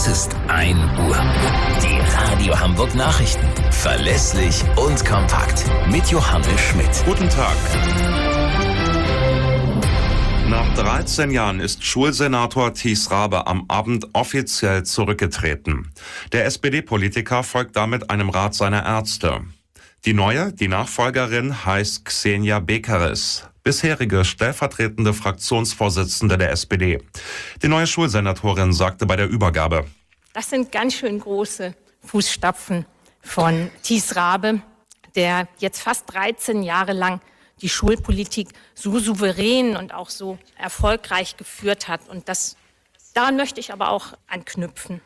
Es ist 1 Uhr. Die Radio Hamburg Nachrichten. Verlässlich und kompakt. Mit Johannes Schmidt. Guten Tag. Nach 13 Jahren ist Schulsenator Thies Raabe am Abend offiziell zurückgetreten. Der SPD-Politiker folgt damit einem Rat seiner Ärzte. Die Nachfolgerin heißt Xenia Bekeres, bisherige stellvertretende Fraktionsvorsitzende der SPD. Die neue Schulsenatorin sagte bei der Übergabe: Das sind ganz schön große Fußstapfen von Thies Raabe, der jetzt fast 13 Jahre lang die Schulpolitik so souverän und auch so erfolgreich geführt hat. Und daran möchte ich aber auch anknüpfen.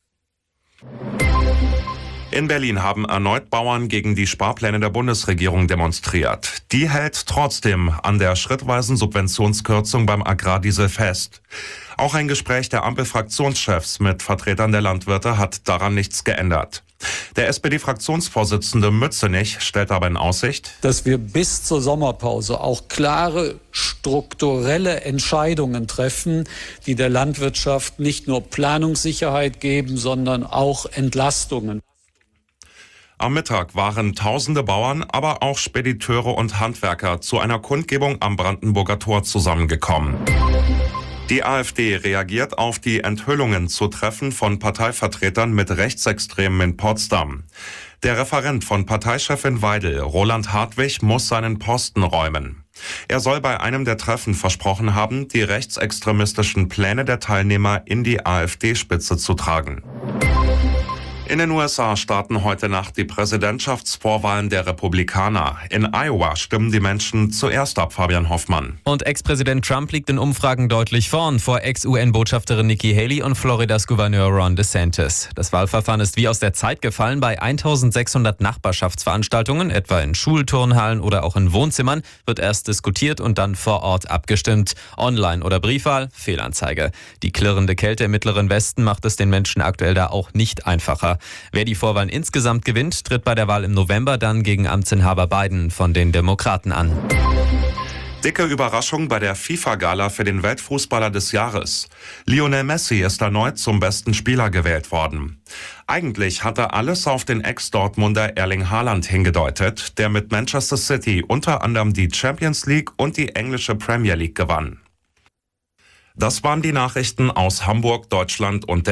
In Berlin haben erneut Bauern gegen die Sparpläne der Bundesregierung demonstriert. Die hält trotzdem an der schrittweisen Subventionskürzung beim Agrardiesel fest. Auch ein Gespräch der Ampel-Fraktionschefs mit Vertretern der Landwirte hat daran nichts geändert. Der SPD-Fraktionsvorsitzende Mützenich stellt aber in Aussicht, dass wir bis zur Sommerpause auch klare strukturelle Entscheidungen treffen, die der Landwirtschaft nicht nur Planungssicherheit geben, sondern auch Entlastungen. Am Mittag waren tausende Bauern, aber auch Spediteure und Handwerker zu einer Kundgebung am Brandenburger Tor zusammengekommen. Die AfD reagiert auf die Enthüllungen zu Treffen von Parteivertretern mit Rechtsextremen in Potsdam. Der Referent von Parteichefin Weidel, Roland Hartwig, muss seinen Posten räumen. Er soll bei einem der Treffen versprochen haben, die rechtsextremistischen Pläne der Teilnehmer in die AfD-Spitze zu tragen. In den USA starten heute Nacht die Präsidentschaftsvorwahlen der Republikaner. In Iowa stimmen die Menschen zuerst ab, Fabian Hoffmann. Und Ex-Präsident Trump liegt in Umfragen deutlich vorn vor Ex-UN-Botschafterin Nikki Haley und Floridas Gouverneur Ron DeSantis. Das Wahlverfahren ist wie aus der Zeit gefallen. Bei 1600 Nachbarschaftsveranstaltungen, etwa in Schulturnhallen oder auch in Wohnzimmern, wird erst diskutiert und dann vor Ort abgestimmt. Online- oder Briefwahl, Fehlanzeige. Die klirrende Kälte im Mittleren Westen macht es den Menschen aktuell da auch nicht einfacher. Wer die Vorwahlen insgesamt gewinnt, tritt bei der Wahl im November dann gegen Amtsinhaber Biden von den Demokraten an. Dicke Überraschung bei der FIFA-Gala für den Weltfußballer des Jahres. Lionel Messi ist erneut zum besten Spieler gewählt worden. Eigentlich hatte alles auf den Ex-Dortmunder Erling Haaland hingedeutet, der mit Manchester City unter anderem die Champions League und die englische Premier League gewann. Das waren die Nachrichten aus Hamburg, Deutschland und der